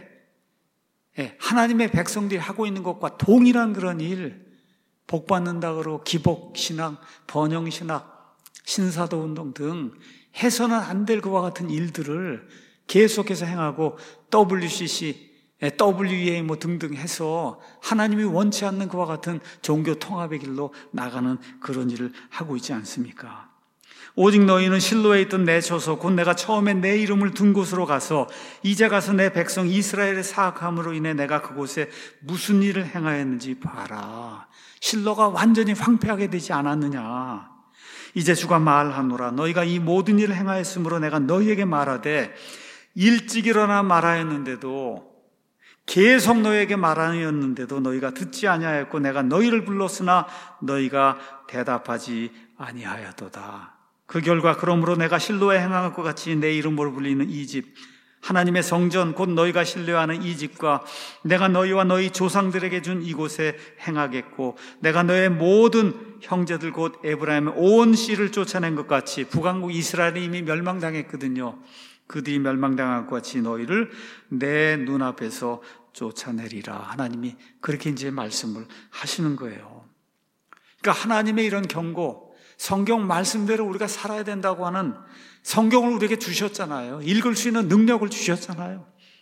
하나님의 백성들이 하고 있는 것과 동일한 그런 일, 복받는다고 기복신학, 번영신학, 신사도운동 등 해서는 안 될 그와 같은 일들을 계속해서 행하고 WCC, WEA 등등 해서 하나님이 원치 않는 그와 같은 종교 통합의 길로 나가는 그런 일을 하고 있지 않습니까? 오직 너희는 실로에 있던 내 처소 곧 내가 처음에 내 이름을 둔 곳으로 가서 이제 가서 내 백성 이스라엘의 사악함으로 인해 내가 그곳에 무슨 일을 행하였는지 봐라. 실로가 완전히 황폐하게 되지 않았느냐. 이제 주가 말하노라. 너희가 이 모든 일을 행하였으므로 내가 너희에게 말하되 일찍 일어나 말하였는데도 계속 너희에게 말하였는데도 너희가 듣지 아니하였고 내가 너희를 불렀으나 너희가 대답하지 아니하였도다. 그 결과 그러므로 내가 실로에 행한 것 같이 내 이름으로 불리는 이 집 하나님의 성전 곧 너희가 신뢰하는 이 집과 내가 너희와 너희 조상들에게 준 이곳에 행하겠고 내가 너의 모든 형제들 곧 에브라임의 온 씨를 쫓아낸 것 같이 북왕국 이스라엘이 이미 멸망당했거든요. 그들이 멸망당한 것 같이 너희를 내 눈앞에서 쫓아내리라. 하나님이 그렇게 이제 말씀을 하시는 거예요. 그러니까 하나님의 이런 경고, 성경 말씀대로 우리가 살아야 된다고 하는 성경을 우리에게 주셨잖아요. 읽을 수 있는 능력을 주셨잖아요.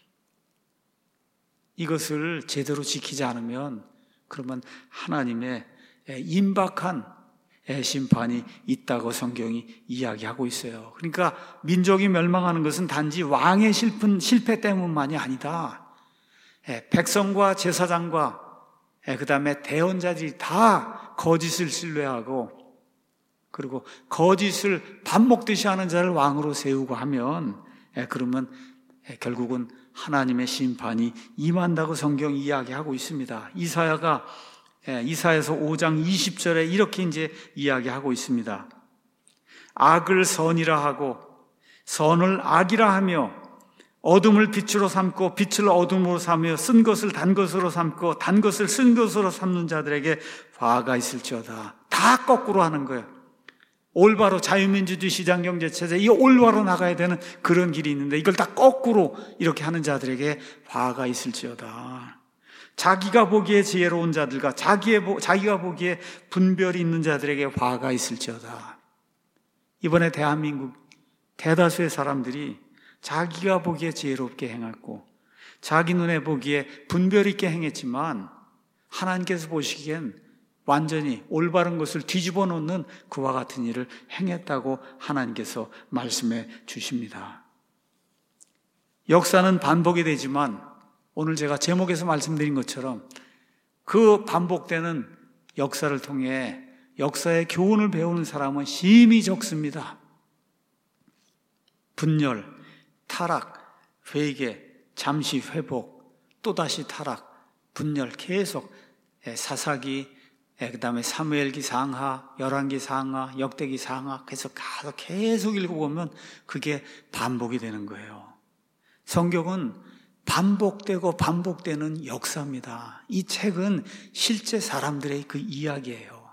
이것을 제대로 지키지 않으면 그러면 하나님의 임박한 심판이 있다고 성경이 이야기하고 있어요. 그러니까 민족이 멸망하는 것은 단지 왕의 실패 때문만이 아니다. 백성과 제사장과 그 다음에 대언자들이 다 거짓을 신뢰하고 그리고 거짓을 밥 먹듯이 하는 자를 왕으로 세우고 하면 그러면 결국은 하나님의 심판이 임한다고 성경이 이야기하고 있습니다. 이사야가 이사야서 5장 20절에 이렇게 이제 이야기하고 있습니다. 악을 선이라 하고 선을 악이라 하며 어둠을 빛으로 삼고 빛을 어둠으로 삼으며 쓴 것을 단 것으로 삼고 단 것을 쓴 것으로 삼는 자들에게 화가 있을지어다. 다 거꾸로 하는 거예요. 올바로 자유민주주의 시장경제체제, 이 올바로 나가야 되는 그런 길이 있는데 이걸 다 거꾸로 이렇게 하는 자들에게 화가 있을지어다. 자기가 보기에 지혜로운 자들과 자기가 보기에 분별이 있는 자들에게 화가 있을지어다. 이번에 대한민국 대다수의 사람들이 자기가 보기에 지혜롭게 행했고 자기 눈에 보기에 분별 있게 행했지만 하나님께서 보시기엔 완전히 올바른 것을 뒤집어 놓는 그와 같은 일을 행했다고 하나님께서 말씀해 주십니다. 역사는 반복이 되지만 오늘 제가 제목에서 말씀드린 것처럼 그 반복되는 역사를 통해 역사의 교훈을 배우는 사람은 심히 적습니다. 분열, 타락, 회개, 잠시 회복, 또다시 타락, 분열 계속 사사기, 그 다음에 사무엘기 상하, 열왕기 상하, 역대기 상하 계속 읽어보면 그게 반복이 되는 거예요. 성경은 반복되고 반복되는 역사입니다. 이 책은 실제 사람들의 그 이야기예요.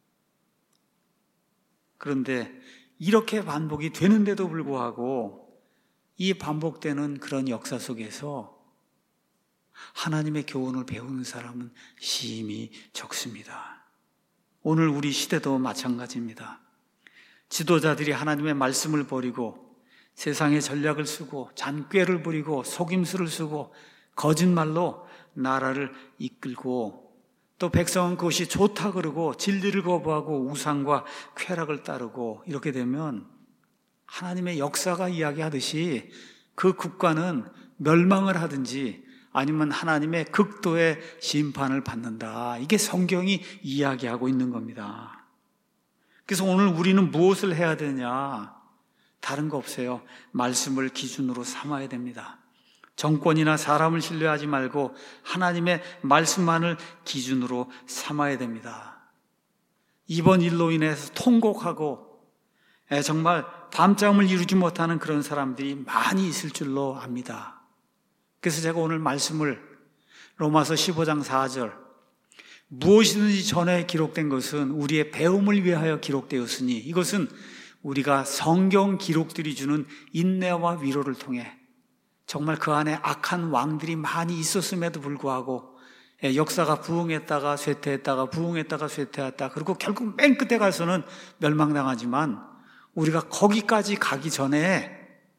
그런데 이렇게 반복이 되는데도 불구하고 이 반복되는 그런 역사 속에서 하나님의 교훈을 배우는 사람은 심히 적습니다. 오늘 우리 시대도 마찬가지입니다. 지도자들이 하나님의 말씀을 버리고 세상의 전략을 쓰고 잔꾀를 부리고 속임수를 쓰고 거짓말로 나라를 이끌고 또 백성은 그것이 좋다 그러고 진리를 거부하고 우상과 쾌락을 따르고 이렇게 되면 하나님의 역사가 이야기하듯이 그 국가는 멸망을 하든지 아니면 하나님의 극도의 심판을 받는다. 이게 성경이 이야기하고 있는 겁니다. 그래서 오늘 우리는 무엇을 해야 되냐? 다른 거 없어요. 말씀을 기준으로 삼아야 됩니다. 정권이나 사람을 신뢰하지 말고 하나님의 말씀만을 기준으로 삼아야 됩니다. 이번 일로 인해서 통곡하고 정말 밤잠을 이루지 못하는 그런 사람들이 많이 있을 줄로 압니다. 그래서 제가 오늘 말씀을 로마서 15장 4절 무엇이든지 전에 기록된 것은 우리의 배움을 위하여 기록되었으니 이것은 우리가 성경 기록들이 주는 인내와 위로를 통해 정말 그 안에 악한 왕들이 많이 있었음에도 불구하고 역사가 부흥했다가 쇠퇴했다가 부흥했다가 쇠퇴했다. 그리고 결국 맨 끝에 가서는 멸망당하지만 우리가 거기까지 가기 전에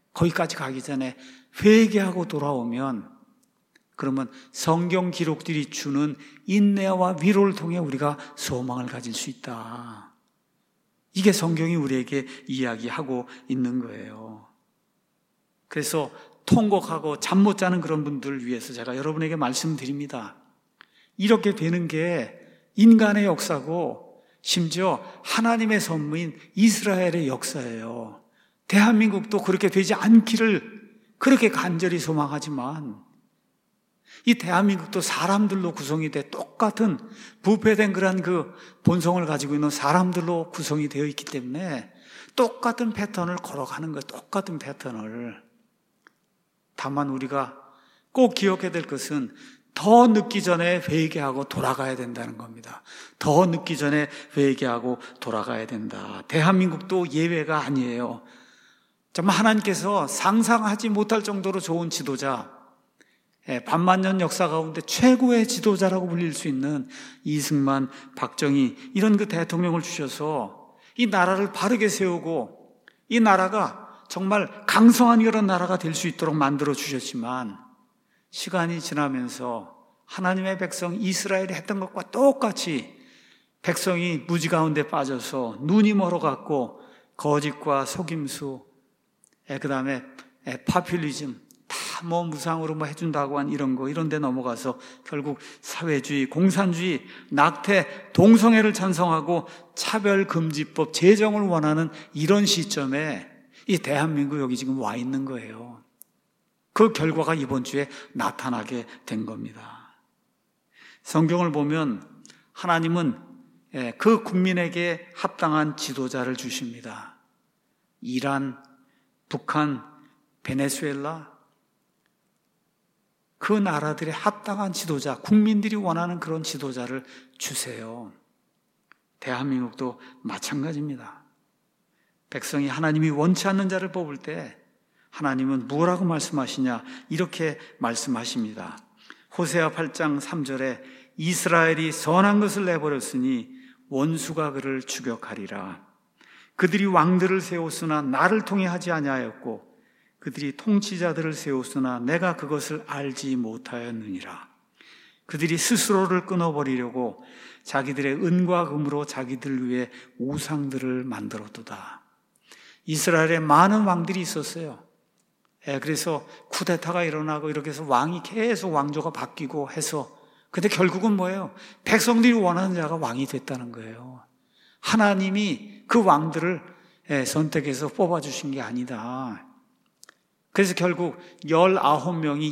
회개하고 돌아오면 그러면 성경 기록들이 주는 인내와 위로를 통해 우리가 소망을 가질 수 있다. 이게 성경이 우리에게 이야기하고 있는 거예요. 그래서 통곡하고 잠 못 자는 그런 분들을 위해서 제가 여러분에게 말씀드립니다. 이렇게 되는 게 인간의 역사고 심지어 하나님의 선무인 이스라엘의 역사예요. 대한민국도 그렇게 되지 않기를 그렇게 간절히 소망하지만 이 대한민국도 사람들로 구성이 돼 똑같은 부패된 그런 그 본성을 가지고 있는 사람들로 구성이 되어 있기 때문에 똑같은 패턴을 걸어가는 거예요. 똑같은 패턴을. 다만 우리가 꼭 기억해야 될 것은 더 늦기 전에 회개하고 돌아가야 된다는 겁니다. 더 늦기 전에 회개하고 돌아가야 된다. 대한민국도 예외가 아니에요. 정말 하나님께서 상상하지 못할 정도로 좋은 지도자, 반만년 역사 가운데 최고의 지도자라고 불릴 수 있는 이승만, 박정희 이런 그 대통령을 주셔서 이 나라를 바르게 세우고 이 나라가 정말 강성한 그런 나라가 될 수 있도록 만들어 주셨지만 시간이 지나면서 하나님의 백성 이스라엘이 했던 것과 똑같이 백성이 무지 가운데 빠져서 눈이 멀어갔고 거짓과 속임수, 그 다음에 파퓰리즘 다 무상으로 해준다고 한 이런 데 넘어가서 결국 사회주의, 공산주의, 낙태, 동성애를 찬성하고 차별금지법 제정을 원하는 이런 시점에 이 대한민국 여기 지금 와 있는 거예요. 그 결과가 이번 주에 나타나게 된 겁니다. 성경을 보면 하나님은 그 국민에게 합당한 지도자를 주십니다. 이란, 북한, 베네수엘라 그 나라들의 합당한 지도자, 국민들이 원하는 그런 지도자를 주세요. 대한민국도 마찬가지입니다. 백성이 하나님이 원치 않는 자를 뽑을 때 하나님은 뭐라고 말씀하시냐? 이렇게 말씀하십니다. 호세아 8장 3절에 이스라엘이 선한 것을 내버렸으니 원수가 그를 추격하리라. 그들이 왕들을 세웠으나 나를 통해 하지 아니하였고 그들이 통치자들을 세웠으나 내가 그것을 알지 못하였느니라. 그들이 스스로를 끊어버리려고 자기들의 은과 금으로 자기들 위해 우상들을 만들었도다. 이스라엘에 많은 왕들이 있었어요. 그래서 쿠데타가 일어나고 이렇게 해서 왕이 계속 왕조가 바뀌고 해서, 근데 결국은 뭐예요? 백성들이 원하는 자가 왕이 됐다는 거예요. 하나님이 그 왕들을 선택해서 뽑아주신 게 아니다. 그래서 결국 19명이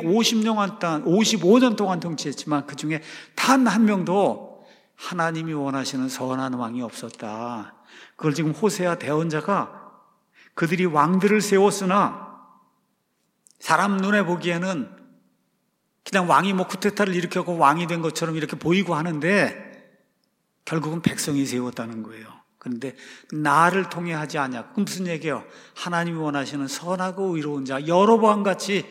55년 동안 통치했지만 그 중에 단 한 명도 하나님이 원하시는 선한 왕이 없었다. 그걸 지금 호세아 대언자가 그들이 왕들을 세웠으나 사람 눈에 보기에는 그냥 왕이 뭐 쿠데타를 일으켰고 왕이 된 것처럼 이렇게 보이고 하는데 결국은 백성이 세웠다는 거예요. 그런데 나를 통해 하지 않냐. 그럼 무슨 얘기예요? 하나님이 원하시는 선하고 의로운 자, 여로보암같이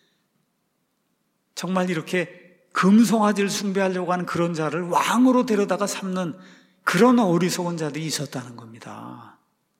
정말 이렇게 금송아지를 숭배하려고 하는 그런 자를 왕으로 데려다가 삼는 그런 어리석은 자들이 있었다는 겁니다.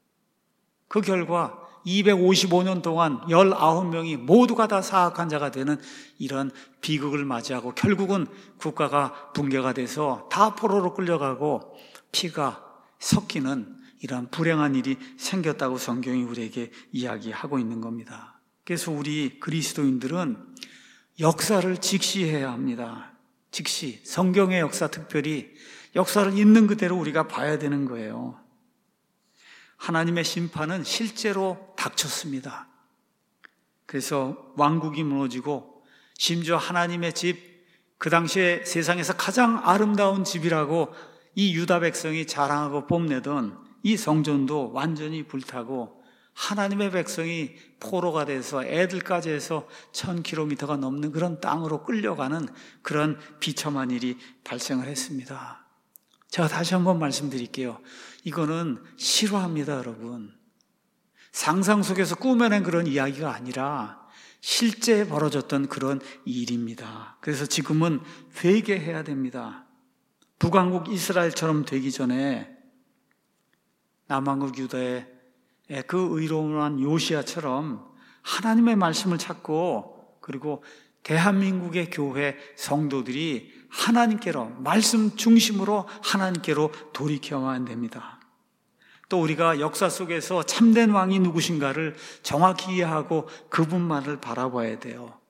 그 결과 255년 동안 19명이 모두가 다 사악한 자가 되는 이런 비극을 맞이하고 결국은 국가가 붕괴가 돼서 다 포로로 끌려가고 피가 섞이는 이런 불행한 일이 생겼다고 성경이 우리에게 이야기하고 있는 겁니다. 그래서 우리 그리스도인들은 역사를 직시해야 합니다. 직시, 성경의 역사, 특별히 역사를 있는 그대로 우리가 봐야 되는 거예요. 하나님의 심판은 실제로 닥쳤습니다. 그래서 왕국이 무너지고 심지어 하나님의 집, 그 당시에 세상에서 가장 아름다운 집이라고 이 유다 백성이 자랑하고 뽐내던 이 성전도 완전히 불타고 하나님의 백성이 포로가 돼서 애들까지 해서 1000km가 넘는 그런 땅으로 끌려가는 그런 비참한 일이 발생을 했습니다. 제가 다시 한번 말씀드릴게요. 이거는 실화입니다, 여러분. 상상 속에서 꾸며낸 그런 이야기가 아니라 실제 벌어졌던 그런 일입니다. 그래서 지금은 회개해야 됩니다. 북왕국 이스라엘처럼 되기 전에 남왕국 유다의 그 의로운 요시야처럼 하나님의 말씀을 찾고 그리고 대한민국의 교회 성도들이 하나님께로, 말씀 중심으로 하나님께로 돌이켜야만 됩니다. 또 우리가 역사 속에서 참된 왕이 누구신가를 정확히 이해하고 그분만을 바라봐야 돼요.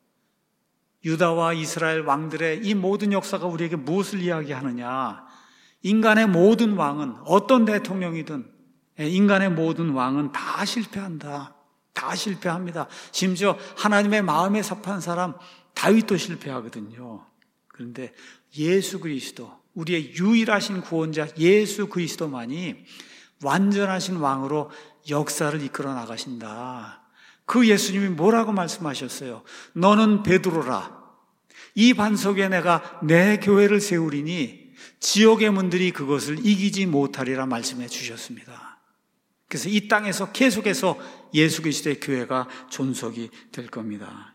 유다와 이스라엘 왕들의 이 모든 역사가 우리에게 무엇을 이야기하느냐? 인간의 모든 왕은, 어떤 대통령이든 인간의 모든 왕은 다 실패한다. 다 실패합니다. 심지어 하나님의 마음에 섭한 사람 다윗도 실패하거든요. 그런데 예수 그리스도, 우리의 유일하신 구원자 예수 그리스도만이 완전하신 왕으로 역사를 이끌어 나가신다. 그 예수님이 뭐라고 말씀하셨어요? 너는 베드로라. 이 반석에 내가 내 교회를 세우리니 지옥의 문들이 그것을 이기지 못하리라 말씀해 주셨습니다. 그래서 이 땅에서 계속해서 예수 그리스도의 교회가 존속이 될 겁니다.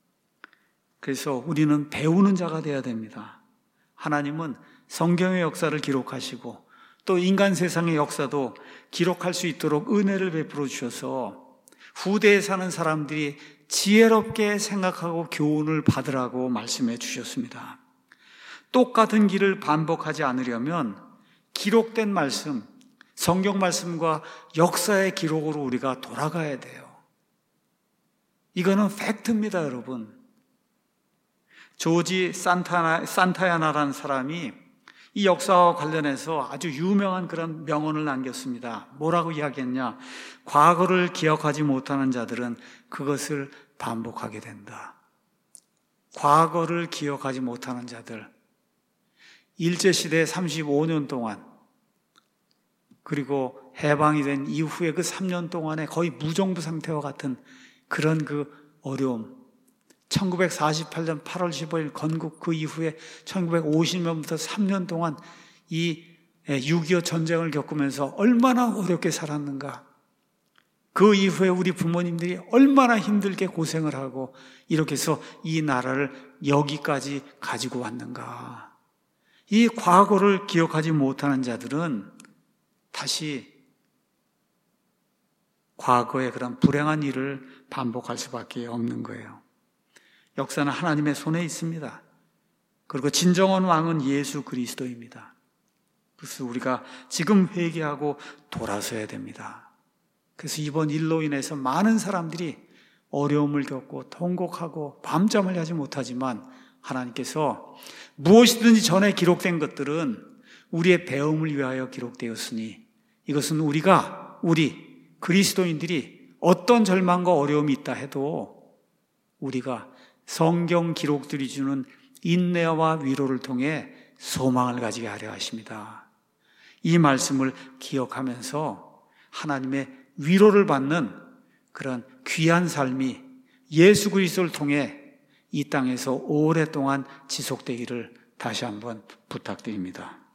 그래서 우리는 배우는 자가 되어야 됩니다. 하나님은 성경의 역사를 기록하시고 또 인간 세상의 역사도 기록할 수 있도록 은혜를 베풀어 주셔서 후대에 사는 사람들이 지혜롭게 생각하고 교훈을 받으라고 말씀해 주셨습니다. 똑같은 길을 반복하지 않으려면 기록된 말씀, 성경 말씀과 역사의 기록으로 우리가 돌아가야 돼요. 이거는 팩트입니다, 여러분. 조지 산타야나라는 사람이 이 역사와 관련해서 아주 유명한 그런 명언을 남겼습니다. 뭐라고 이야기했냐? 과거를 기억하지 못하는 자들은 그것을 반복하게 된다. 과거를 기억하지 못하는 자들, 일제시대 35년 동안 그리고 해방이 된 이후에 그 3년 동안에 거의 무정부 상태와 같은 그런 그 어려움, 1948년 8월 15일 건국 그 이후에 1950년부터 3년 동안 이 6.25 전쟁을 겪으면서 얼마나 어렵게 살았는가. 그 이후에 우리 부모님들이 얼마나 힘들게 고생을 하고 이렇게 해서 이 나라를 여기까지 가지고 왔는가. 이 과거를 기억하지 못하는 자들은 다시 과거의 그런 불행한 일을 반복할 수밖에 없는 거예요. 역사는 하나님의 손에 있습니다. 그리고 진정한 왕은 예수 그리스도입니다. 그래서 우리가 지금 회개하고 돌아서야 됩니다. 그래서 이번 일로 인해서 많은 사람들이 어려움을 겪고 통곡하고 밤잠을 자지 못하지만 하나님께서 무엇이든지 전에 기록된 것들은 우리의 배움을 위하여 기록되었으니 이것은 우리 그리스도인들이 어떤 절망과 어려움이 있다 해도 우리가 성경 기록들이 주는 인내와 위로를 통해 소망을 가지게 하려 하십니다. 이 말씀을 기억하면서 하나님의 위로를 받는 그런 귀한 삶이 예수 그리스도를 통해 이 땅에서 오랫동안 지속되기를 다시 한번 부탁드립니다.